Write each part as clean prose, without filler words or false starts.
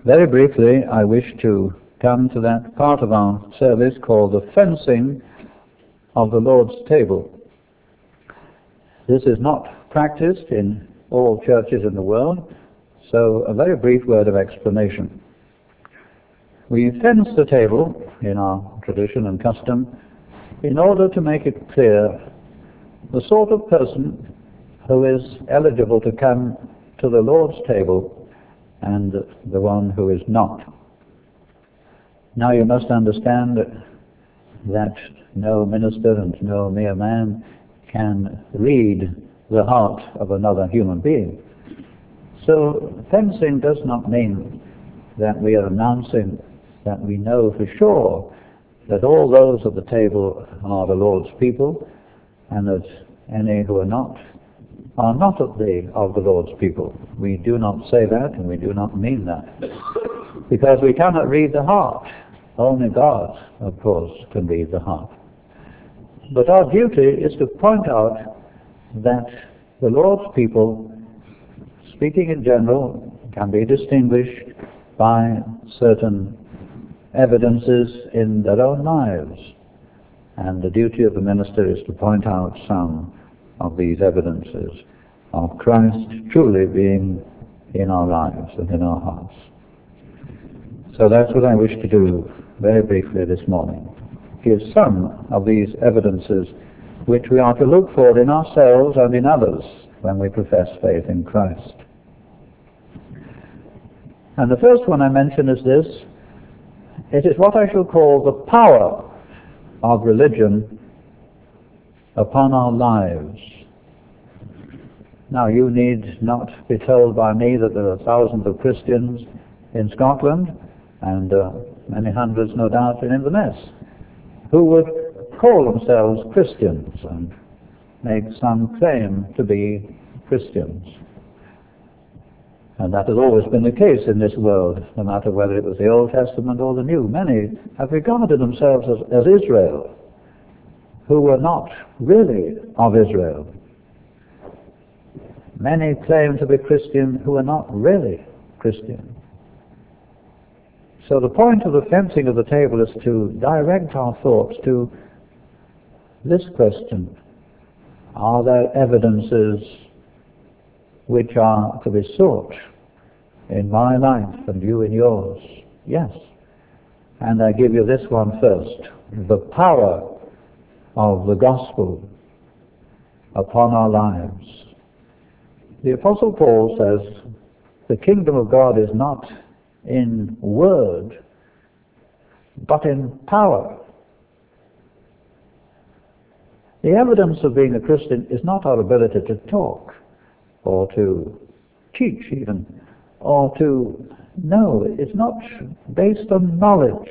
Very briefly, I wish to come to that part of our service called the fencing of the Lord's table. This is not practiced in all churches in the world, so a very brief word of explanation. We fence the table in our tradition and custom in order to make it clear the sort of person who is eligible to come to the Lord's table and the one who is not. Now you must understand that no minister and no mere man can read the heart of another human being. So fencing does not mean that we are announcing that we know for sure that all those at the table are the Lord's people, and that any who are not of the Lord's people. We do not say that, and we do not mean that, because we cannot read the heart. Only God, of course, can read the heart. But our duty is to point out that the Lord's people, speaking in general, can be distinguished by certain evidences in their own lives. And the duty of the minister is to point out some of these evidences of Christ truly being in our lives and in our hearts. So that's what I wish to do very briefly this morning. Give some of these evidences which we are to look for in ourselves and in others when we profess faith in Christ. And the first one I mention is this: it is what I shall call the power of religion upon our lives. Now, you need not be told by me that there are thousands of Christians in Scotland, and many hundreds, no doubt, in Inverness, who would call themselves Christians and make some claim to be Christians. And that has always been the case in this world, no matter whether it was the Old Testament or the New. Many have regarded themselves as Israel, who were not really of Israel. Many claim to be Christian who are not really Christian. So the point of the fencing of the table is to direct our thoughts to this question: are there evidences which are to be sought in my life and you in yours? Yes. And I give you this one first: the power of the gospel upon our lives. The Apostle Paul says the kingdom of God is not in word, but in power. The evidence of being a Christian is not our ability to talk, or to teach even, or to know. It's not based on knowledge.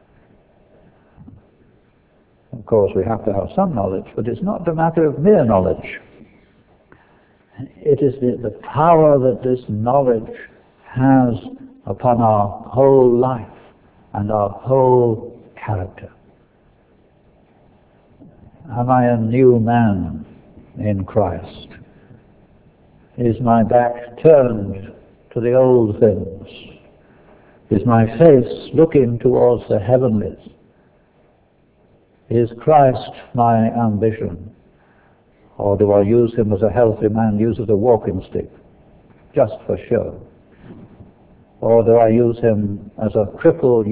Of course, we have to have some knowledge, but it's not a matter of mere knowledge. It is the power that this knowledge has upon our whole life and our whole character. Am I a new man in Christ? Is my back turned to the old things? Is my face looking towards the heavenlies? Is Christ my ambition? Or do I use him as a healthy man uses a walking stick, just for show? Or do I use him as a cripple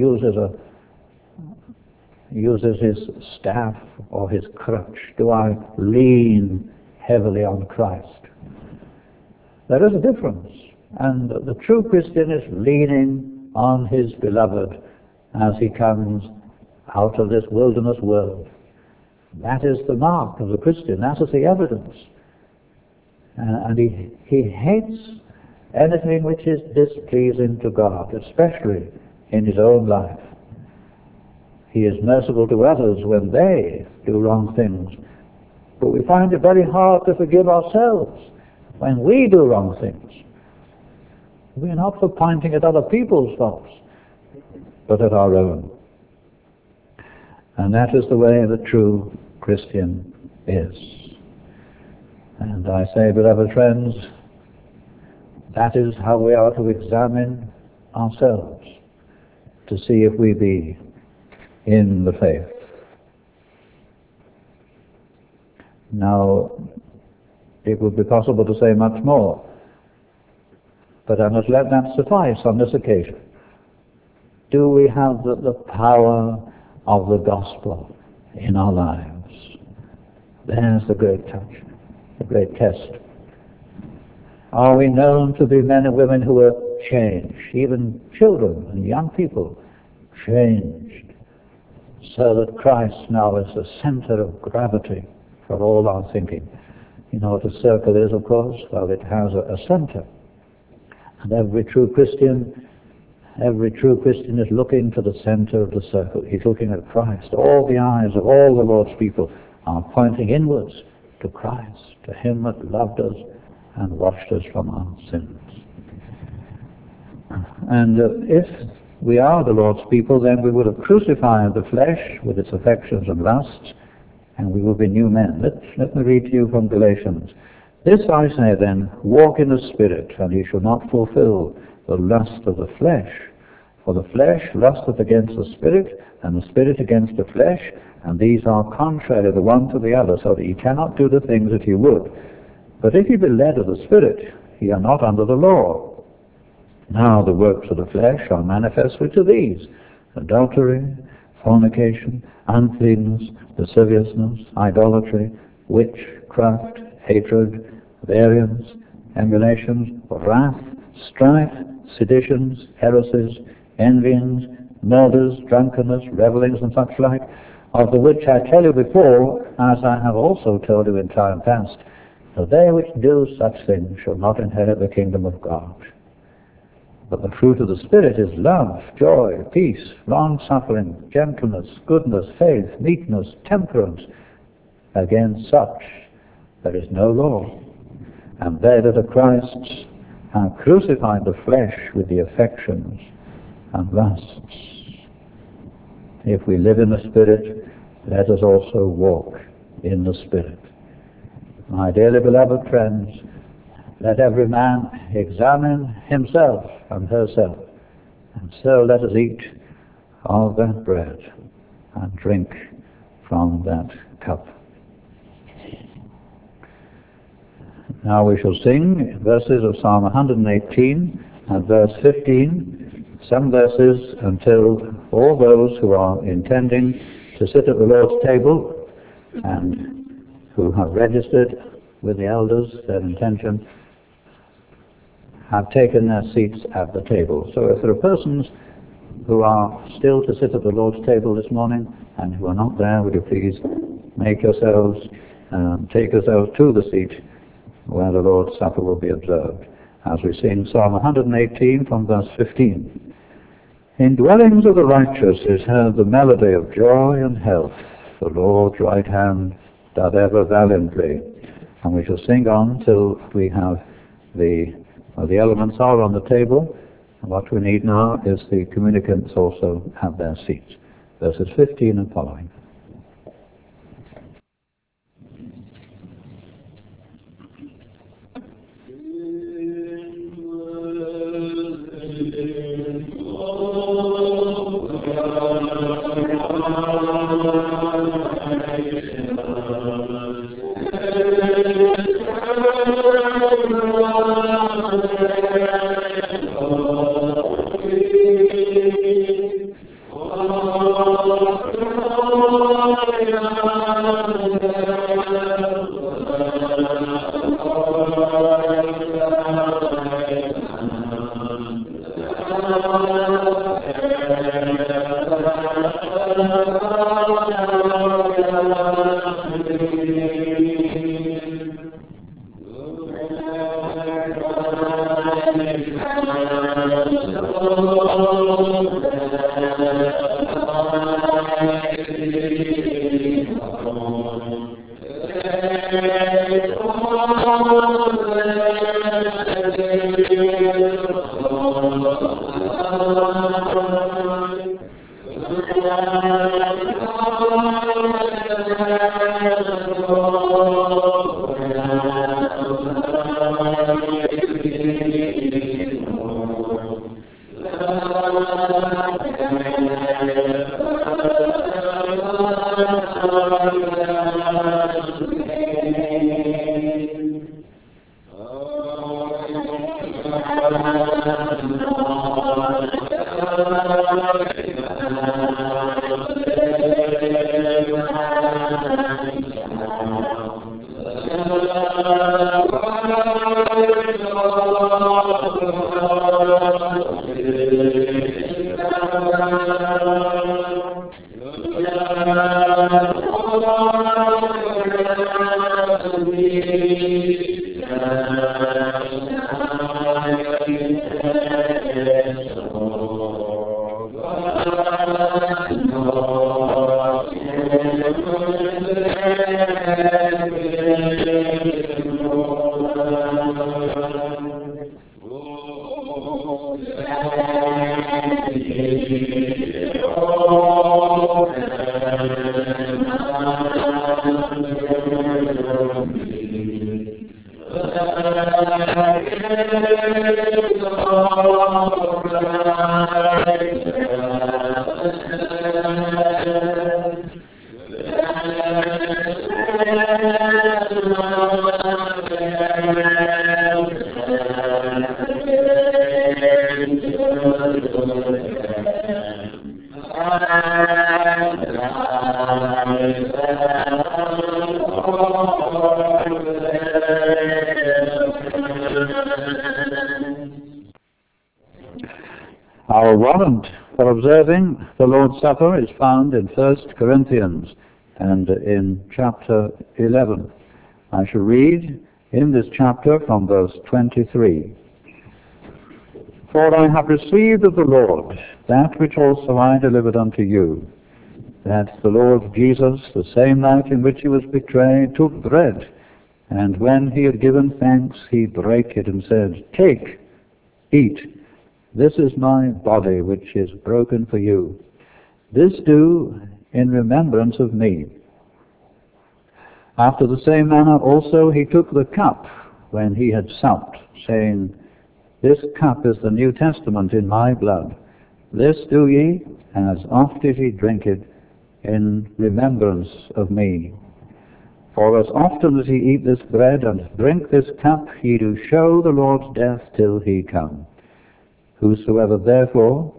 uses his staff or his crutch? Do I lean heavily on Christ? There is a difference, and the true Christian is leaning on his beloved as he comes out of this wilderness world. That is the mark of the Christian. That is the evidence. And he hates anything which is displeasing to God, especially in his own life. He is merciful to others when they do wrong things, but we find it very hard to forgive ourselves when we do wrong things. We're not for pointing at other people's faults, but at our own. And that is the way the true Christian is. And I say, beloved friends, that is how we are to examine ourselves to see if we be in the faith. Now, it would be possible to say much more, but I must let that suffice on this occasion. Do we have the power of the gospel in our lives? There's the great touch, the great test. Are we known to be men and women who are changed, even children and young people changed, so that Christ now is the center of gravity for all our thinking? You know what a circle is, of course? Well, it has a center. And every true Christian is looking to the center of the circle. He's looking at Christ. All the eyes of all the Lord's people are pointing inwards to Christ, to Him that loved us and washed us from our sins. And if we are the Lord's people, then we would have crucified the flesh with its affections and lusts, and we will be new men. Let me read to you from Galatians. This I say then, walk in the Spirit, and ye shall not fulfill the lust of the flesh. For the flesh lusteth against the Spirit, and the Spirit against the flesh, and these are contrary the one to the other, so that ye cannot do the things that ye would. But if ye be led of the Spirit, ye are not under the law. Now the works of the flesh are manifestly to these: adultery, fornication, uncleanness, lasciviousness, idolatry, witchcraft, hatred, variance, emulations, wrath, strife, seditions, heresies, envyings, murders, drunkenness, revellings, and such like, of the which I tell you before, as I have also told you in time past, that they which do such things shall not inherit the kingdom of God. But the fruit of the Spirit is love, joy, peace, long-suffering, gentleness, goodness, faith, meekness, temperance. Against such there is no law. And they that are Christ's have crucified the flesh with the affections and lusts. If we live in the Spirit, let us also walk in the Spirit. My dearly beloved friends, let every man examine himself and herself, and so let us eat of that bread and drink from that cup. Now we shall sing verses of Psalm 118 and verse 15, some verses until all those who are intending to sit at the Lord's table and who have registered with the elders their intention have taken their seats at the table. So if there are persons who are still to sit at the Lord's table this morning and who are not there, would you please make yourselves, take yourselves to the seat where the Lord's Supper will be observed, as we sing Psalm 118 from verse 15. In dwellings of the righteous is heard the melody of joy and health. The Lord's right hand doth ever valiantly. And we shall sing on till we have the elements are on the table. And what we need now is the communicants also have their seats. Verses 15 and following. Our warrant for observing the Lord's Supper is found in 1 Corinthians and in chapter 11. I shall read in this chapter from verse 23. For I have received of the Lord that which also I delivered unto you, that the Lord Jesus, the same night in which he was betrayed, took bread, and when he had given thanks, he brake it and said, Take, eat. This is my body which is broken for you. This do in remembrance of me. After the same manner also he took the cup when he had supped, saying, This cup is the New Testament in my blood. This do ye, as oft as ye drink it, in remembrance of me. For as often as ye eat this bread and drink this cup, ye do show the Lord's death till he come. Whosoever therefore,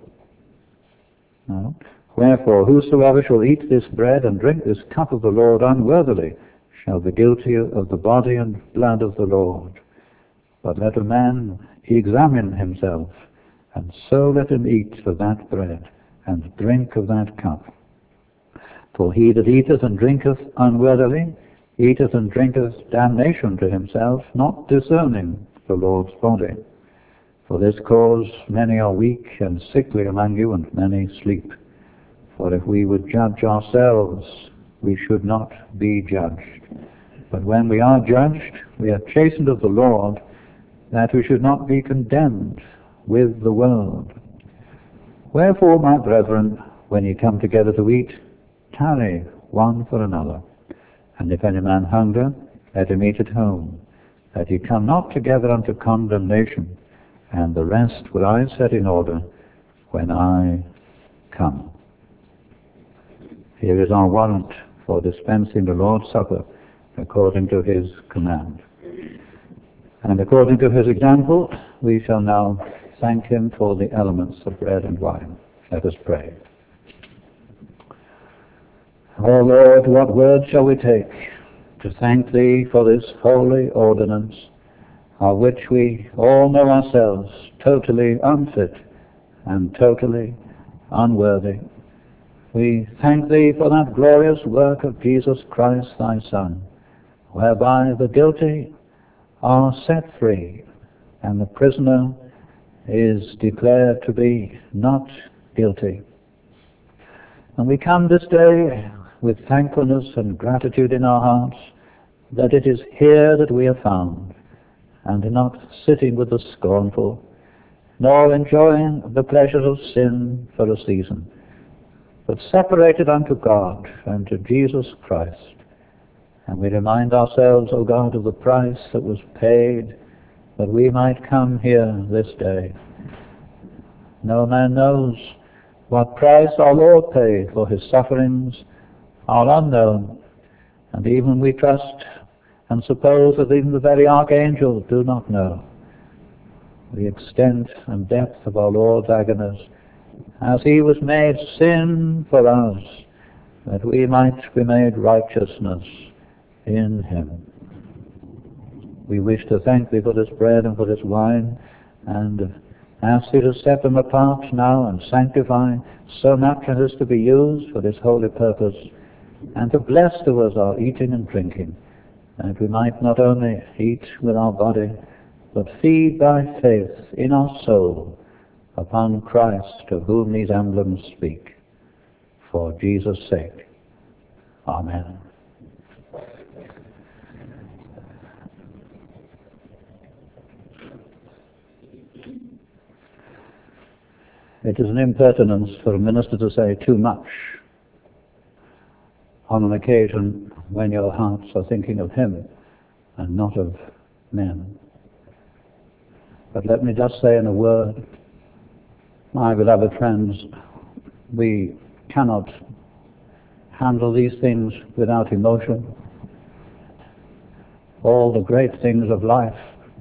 wherefore whosoever shall eat this bread and drink this cup of the Lord unworthily shall be guilty of the body and blood of the Lord. But let a man examine himself, and so let him eat of that bread and drink of that cup. For he that eateth and drinketh unworthily eateth and drinketh damnation to himself, not discerning the Lord's body. For this cause many are weak and sickly among you, and many sleep. For if we would judge ourselves, we should not be judged. But when we are judged, we are chastened of the Lord, that we should not be condemned with the world. Wherefore, my brethren, when ye come together to eat, tarry one for another. And if any man hunger, let him eat at home, that ye come not together unto condemnation. And the rest will I set in order when I come. Here is our warrant for dispensing the Lord's Supper according to his command. And according to his example, we shall now thank him for the elements of bread and wine. Let us pray. O Lord, what word shall we take to thank thee for this holy ordinance, of which we all know ourselves totally unfit and totally unworthy. We thank thee for that glorious work of Jesus Christ thy Son, whereby the guilty are set free and the prisoner is declared to be not guilty. And we come this day with thankfulness and gratitude in our hearts that it is here that we are found, and not sitting with the scornful, nor enjoying the pleasures of sin for a season, but separated unto God and to Jesus Christ. And we remind ourselves, O God, of the price that was paid that we might come here this day. No man knows what price our Lord paid, for his sufferings are unknown. And even we trust and suppose that even the very archangels do not know the extent and depth of our Lord's agonies, as he was made sin for us, that we might be made righteousness in him. We wish to thank thee for this bread and for this wine, and ask thee to set them apart now and sanctify so much as to be used for this holy purpose, and to bless to us our eating and drinking, that we might not only eat with our body, but feed by faith in our soul upon Christ, of whom these emblems speak. For Jesus' sake. Amen. It is an impertinence for a minister to say too much on an occasion when your hearts are thinking of him and not of men. But let me just say in a word, my beloved friends, we cannot handle these things without emotion. All the great things of life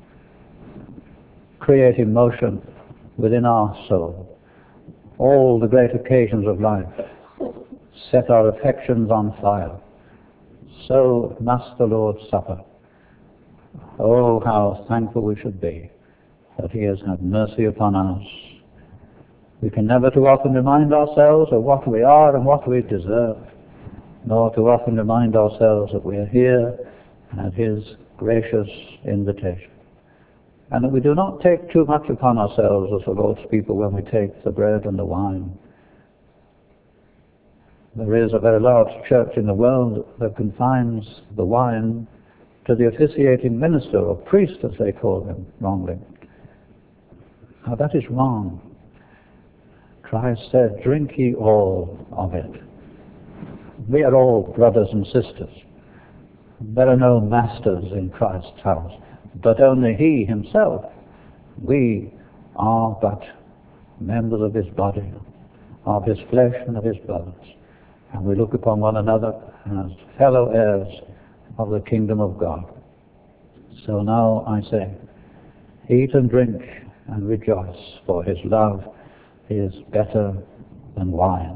create emotion within our soul. All the great occasions of life set our affections on fire. So must the Lord's Supper. Oh, how thankful we should be that he has had mercy upon us. We can never too often remind ourselves of what we are and what we deserve, nor too often remind ourselves that we are here at his gracious invitation, and that we do not take too much upon ourselves as the Lord's people when we take the bread and the wine. There is a very large church in the world that confines the wine to the officiating minister, or priest as they call him wrongly. Now that is wrong. Christ said, drink ye all of it. We are all brothers and sisters. There are no masters in Christ's house, but only he himself. We are but members of his body, of his flesh and of his bones. And we look upon one another as fellow heirs of the kingdom of God. So now I say, eat and drink and rejoice, for his love is better than wine.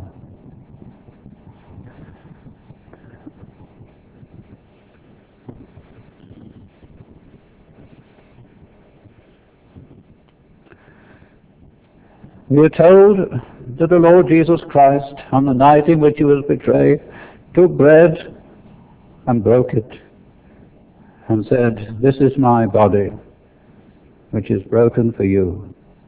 We are told that the Lord Jesus Christ, on the night in which he was betrayed, took bread and broke it and said, this is my body, which is broken for you.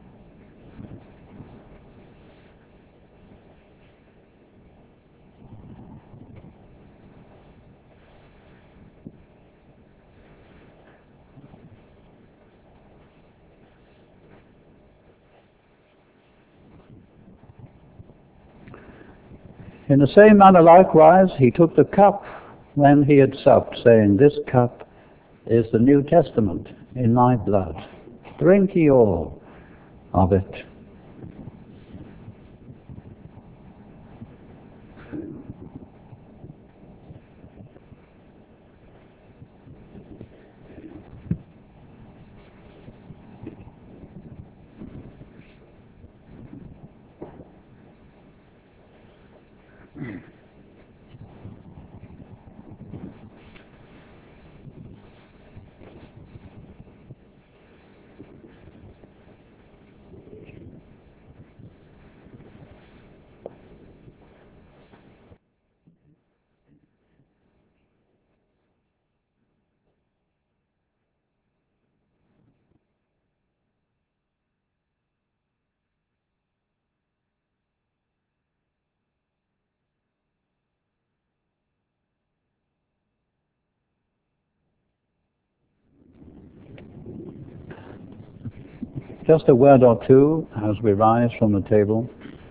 In the same manner likewise, he took the cup when he had supped, saying, this cup is the New Testament in my blood. Drink ye all of it. Just a word or two as we rise from the table.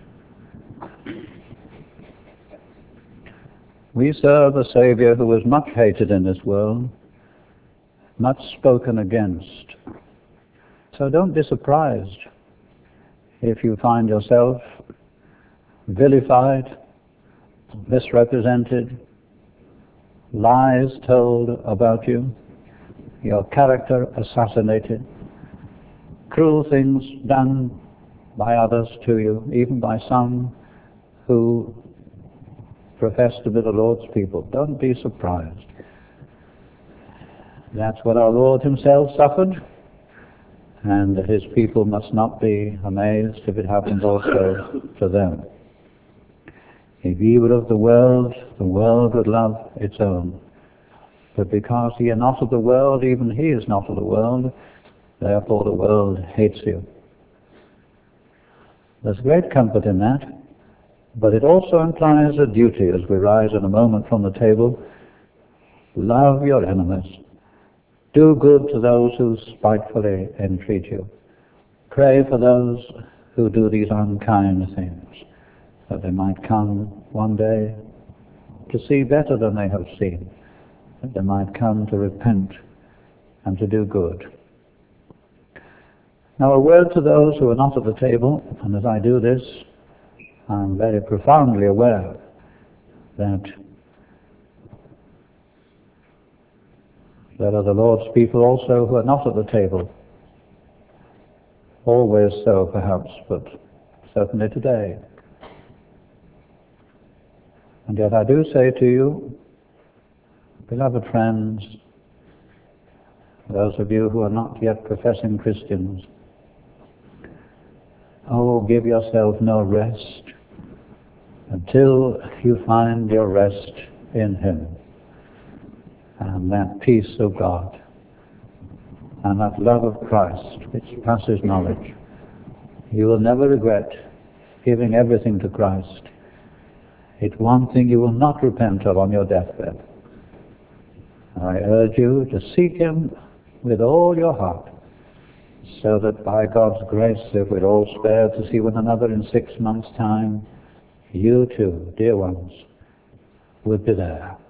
We serve a Savior who is much hated in this world, much spoken against. So don't be surprised if you find yourself vilified, misrepresented, lies told about you, your character assassinated, cruel things done by others to you, even by some who profess to be the Lord's people. Don't be surprised. That's what our Lord himself suffered, and his people must not be amazed if it happens also to them. If ye were of the world would love its own. But because ye are not of the world, even he is not of the world, therefore the world hates you. There's great comfort in that, but it also implies a duty as we rise in a moment from the table. Love your enemies. Do good to those who spitefully entreat you. Pray for those who do these unkind things, that they might come one day to see better than they have seen, that they might come to repent and to do good. Now a word to those who are not at the table, and as I do this, I'm very profoundly aware that there are the Lord's people also who are not at the table. Always so, perhaps, but certainly today. And yet I do say to you, beloved friends, those of you who are not yet professing Christians, oh, give yourself no rest until you find your rest in him, and that peace of God, and that love of Christ which passes knowledge. You will never regret giving everything to Christ. It's one thing you will not repent of on your deathbed. I urge you to seek him with all your heart, so that by God's grace, if we're all spared to see one another in 6 months' time, you too, dear ones, would be there.